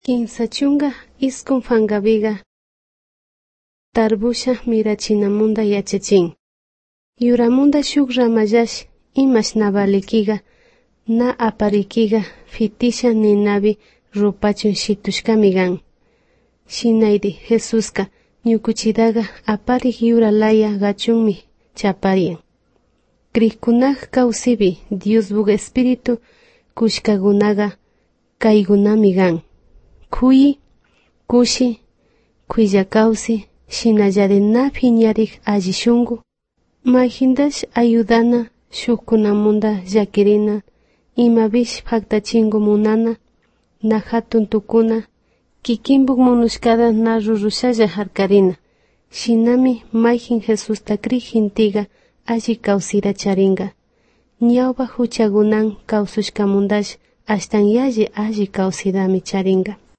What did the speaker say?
Kinsachunga iskun fangabiga tarbusha mirachinamunda yachachin. Yuramunda shuk ramallash imash nabalikiga na aparikiga fitisha ninabi rupachun shitushkami gan. Shinaydi Jesuska ñukuchidaga aparik yuralaya gachunmi chaparian. Krikkunaq kawsibi Dios bug espiritu kushkagunaga kaygunami gan. Kuyi, kushi, kuya kawsi, shinallari na phiñarik allishungu. Mayhindash ayudana shukkunamunda llakirina, imabish phaktachingu munana, na hatun tukuna, kikinbuk munushkada na rurushalla harkarina. Shinami mayhin Jesusta krikintiga alli kawsira charinga. Ñawpa huchagunan kawsushkamundash ashtan yalli alli kawsidami charinga.